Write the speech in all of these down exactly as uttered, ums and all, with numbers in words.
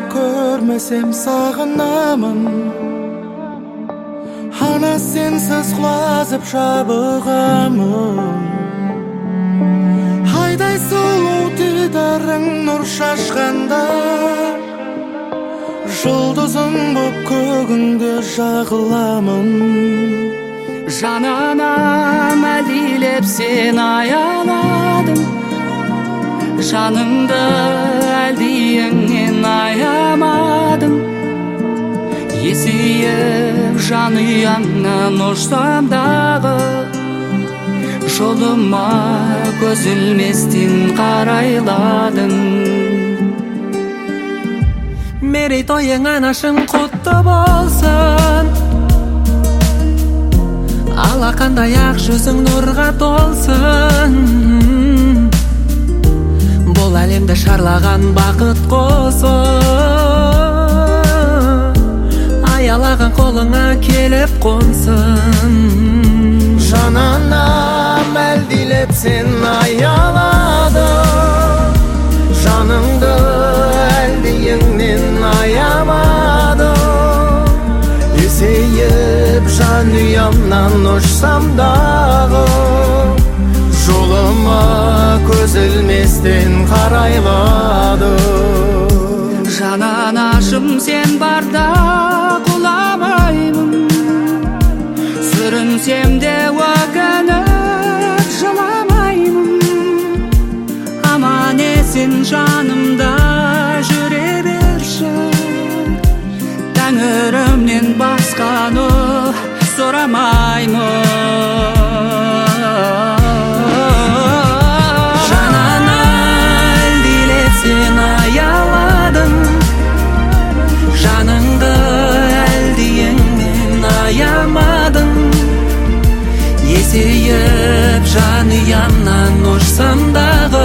көрмесем сағынамын. Ана сенсіз құлазып жабығамын. Айдай сұлу дидарың нұр шашқанда, жұлдызым боп көгіңде жағыламын. Жананам әлдилеп сен аяладым, жаныңды әлдиіңнен аямадым. Есейіп жанұяңнан ұшсам дағы, жолыма көз ілместен қарайладым. Мерейтойың анашың құтты болсын, алақандай ақ жүзің нұрға толсын. Бұл әлемді шарлаған бақыт қосын, аялаған қолыңа келіп қонсын. Жананам әлдилеп сен аяладым, жаныңды әлдиіңнен аямадым. Есейіп жанұямнан ұшсам дағы, жолыма көз ілместен қарайладым. Жананашым сен барда құламаймын, сүрінсем де өкініп жыламаймын. Аман есен жанымда жүре берші, Тәңірімнен басқаны сұрамаймын. Жанана әлдилеп сен аяладың, жаныңды әлдиіңнен аямадың. Есейіп жанұямнан ұшсам дағы,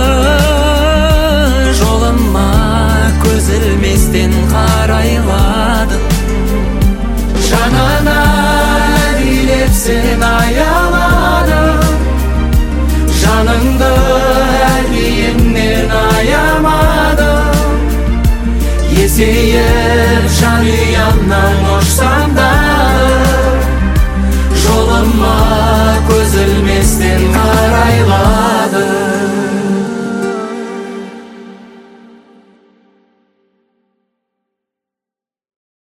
жолыма көз ілместен қарайладым. Жанана әлдилеп сен аяладым, жаныңды әлдиіңнен аямадым. Есейіп жанұямнан ұшсам